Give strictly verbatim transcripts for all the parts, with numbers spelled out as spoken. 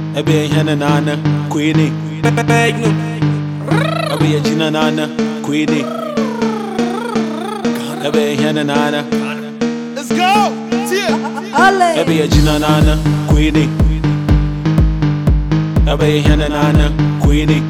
Ebe hana nana, Queenie. Ebe jina nana, Queenie. Ebe hana nana. Let's go! Ebe jina nana, Queenie. Ebe hana nana, Queenie.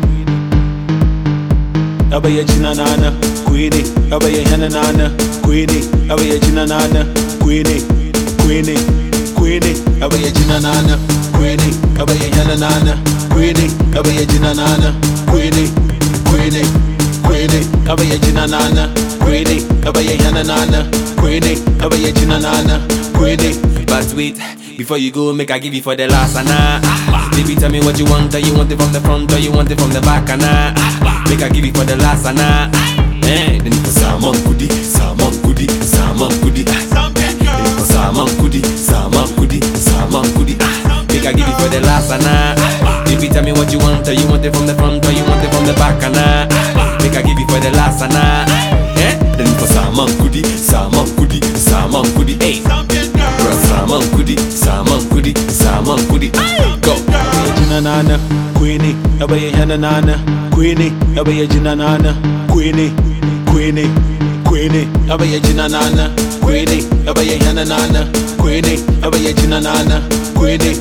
Ebe jina nana, Queenie. Ebe hana nana, Queenie. Ebe jina nana, Queenie. Queenie, Queenie. Ebe jina nana, Queenie. Ebe hana nana, Queenie. Ebe jina nana, Queenie. Queenie, Queenie. Ebe jina nana, Queenie. Ebe hana nana, Queenie. Ebe jina nana, Queenie. But wait, before you go, make I give you for the last and ah. Baby, tell me what you want. Or you want it from the front, or you want it from the back and ah. Make I give you for the last and ah. Eh, then you salmon goody, salmon goody, salmon goody. Salmon goody, salmon goody, salmon goody. Make I give you for the last and ah. Baby, tell me what you want. Or you want it from the front, or you want it from the back and ah. Make I give you for the last and ah. Eh, then you salmon goody, salmon goody, salmon goody. Hey. Salmon goody, salmon goody, salmon goody. Go. Jina nana, Queenie. Ebe hana nana, Queenie. Ebe jina nana, Queenie. Queenie, Queenie. Ebe jina nana, Queenie. Ebe hana nana, Queenie. Ebe jina nana, Queenie.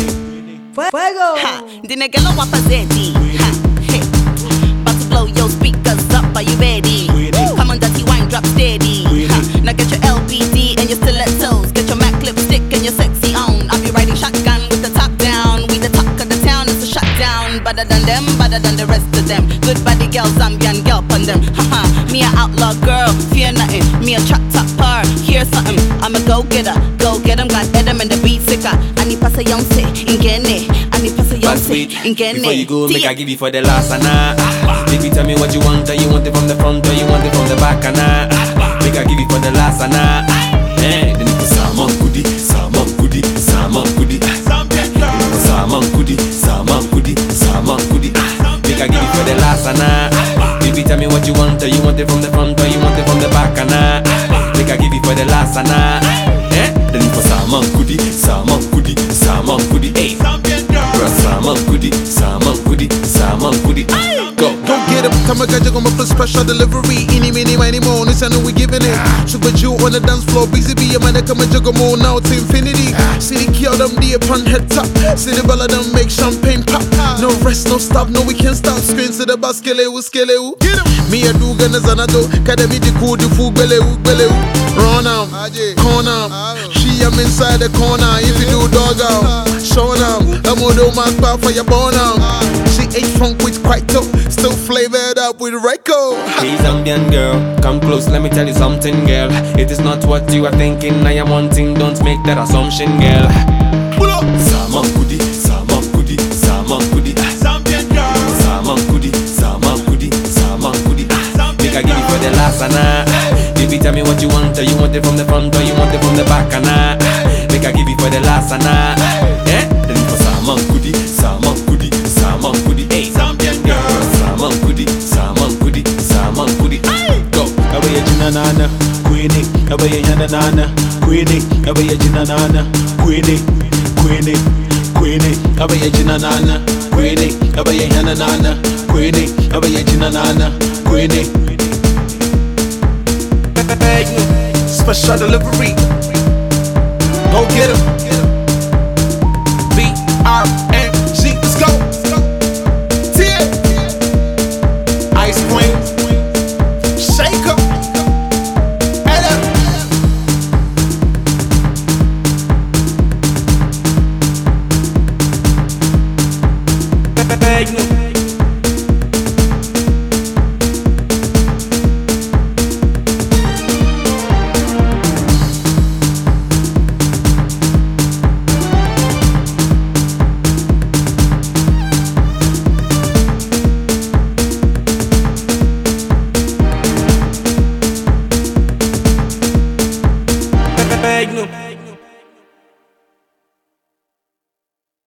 Fuego. Ha, the nigga lo wa fazedi. Ha, hey. About to blow your speakers up, are you ready? Come on, dirty wine, drop steady. Ha, now get your L B D and your stilettos. Get your MAC lipstick and your sexy own. I'll be riding shotgun with the top down. We the talk of the town, it's a shutdown. Better than them, better than the rest of them. Good body girl, Zambian girl on them. Haha, me a outlaw girl, fear nothing. Me a trap topper, hear something. I'm a go getter, go get 'em. Got Adam and the beat sicker. I need pass a young say, ingene. I need pass a young say, ingene. Before you go, make I give you for the last and ah. Baby, tell me what you want. Or you want it from the front, or you want it from the back and ah. Make I give you for the last and ah. Eh, then you salmon goody, salmon goody, salmon goody. Salmon goody, salmon goody, salmon goody. Make I give you for the last and ah. Baby, tell me what you want. Or you want it from the front, or you want it from the back and ah. Make I give you for the last and ah. Eh, then you salmon goody, salmon goody, salmon goody. Hey, salmon goody, salmon goody, salmon goody. Go. Go get him, Tamaga Jagoma plus special delivery. Any, mini, many more, this I know we giving it. Super Jew on the dance floor, busy be a man that come and Jagamo now to infinity. City kill them, the upon head top. City bella them make champagne pop. No rest, no stop, no we can't stop. Screens to the baskele, skele. Get him. Me a do gonna zanado, Kademi the cool, the food, bele, bele. Run am, corner. She am inside the corner. If you do dog out, show them. I'm on the mark for your bone out. She ate funk with Quito, still flavored up with Reiko. Hey Zambian girl, come close, let me tell you something, girl. It is not what you are thinking, I am wanting, don't make that assumption, girl. Pull up. Salmon goody, salmon goody, salmon goody. Zambian girl. Salmon goody, salmon goody, salmon goody. Make I give you for the last and ah. Baby, tell me what you want. Or you want it from the front, or you want it from the back and ah. Make I give you for the last and ah. Eh? Then for salmon goody, salmon goody, salmon goody. Hey, Zambian girl. salmon goody, salmon goody, salmon goody. Go. Ebe jina nana, Queenie. Ebe hana nana, Queenie. Ebe jina nana, Queenie. Queenie, Queenie. Ebe jina nana, Queenie. Ebe hana nana, Queenie. Ebe jina nana, Queenie. Special delivery. Go get him.